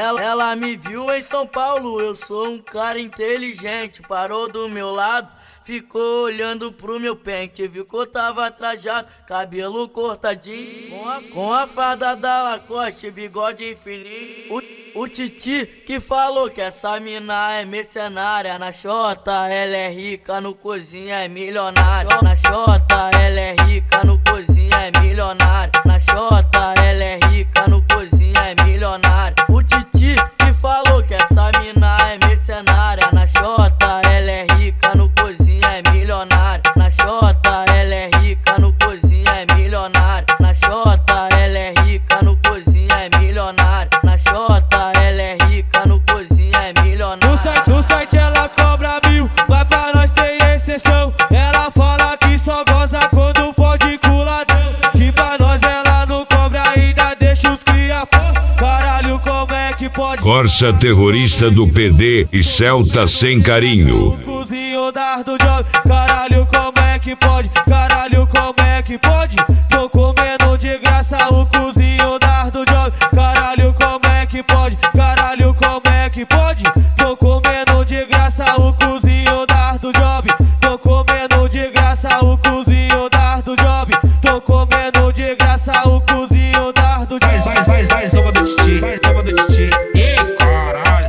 Ela me viu em São Paulo, eu sou um cara inteligente. Parou do meu lado, ficou olhando pro meu pente. Viu que eu tava trajado, cabelo cortadinho, com a farda da Lacoste, bigode fininho. O Titi que falou que essa mina é mercenária. Na Xota ela é rica, no cozinha é milionária. Na Xota ela é rica, no cozinha é milionária. Na Xota ela é rica, no cozinha é milionária. O Titi que falou que essa mina é mercenária. Na Xota ela é rica, no cozinha é milionária. Na Xota ela é rica, no cozinha é milionária. Na Xota ela é rica, no cozinha é milionária. Na Xota ela é rica, no cozinha é milionária. No site ela cobra 1000, mas pra nós tem exceção. Ela fala que só goza quando fode culadão. Que pra nós ela não cobra, ainda deixa os cria. Caralho, como é que pode? Corsa terrorista do PD e Celta sem carinho. Cozinho Dardo Job, caralho, como é que pode? Caralho, como é que pode? Tô comendo de graça o cozinho Dardo Job. Caralho, como é que pode? Caralho, como é que pode? Tô comendo de graça o cozinho Dardo Job. Tô comendo de graça o cozinho Dardo Job. Tô comendo de graça o cozinho Dardo Job. Vai, samba do Titi, vai, samba do Titi. Ei, caralho.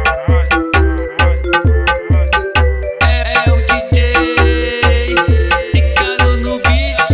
É o DJ ficando no beat.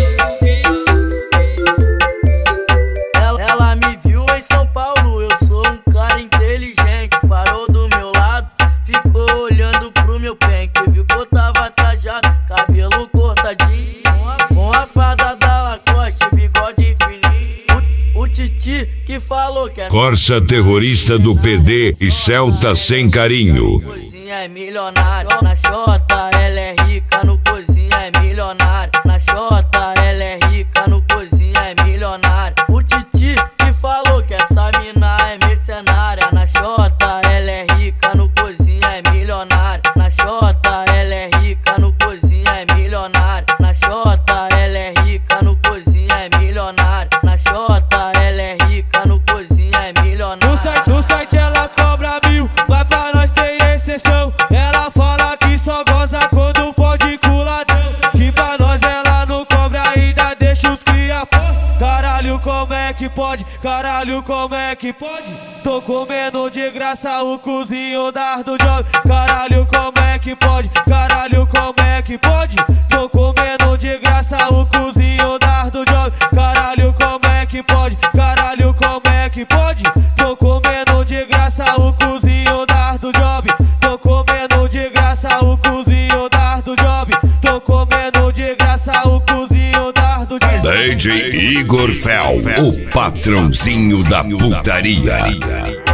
Ela me viu em São Paulo, eu sou um cara inteligente. Parou do meu lado, ficou olhando pro meu pente. Viu que eu tava trajado, cabelo cortadinho, com a farda da Lacoste, bigode fininho. O Titi que falou que essa Corsa terrorista do PD e Celta sem carinho. cozinha é milionária. Na Xota ela é rica, no cozinha é milionária. Na Xota ela é rica, no cozinha é milionária. O Titi que falou que essa mina é mercenária. Na Xota ela é rica, no cozinha é milionária. Na Xota ela é rica, no cozinha é milionária. Na Xota ela é rica, no cozinha é milionária. Na Xota ela é rica, no cozinha é milionária. No site ela cobra 1000, mas pra nós tem exceção. Ela fala que só goza quando fode culadão. Que pra nós ela não cobra, ainda deixa os cria. Caralho, como é que pode? Caralho, como é que pode? Tô comendo de graça o cozinho Dardo Job. Caralho, como é que pode? Caralho, como é que pode? Tô comendo de graça o cozinho Dardo Job. Caralho, como é que pode? Caralho, como é que pode? Tô comendo de graça o cozinho Dardo Job. Tô comendo de graça o cozinho Dardo Job. Tô comendo de graça o cozinho Dardo Job. DJ Igor Fel, o patrãozinho da putaria.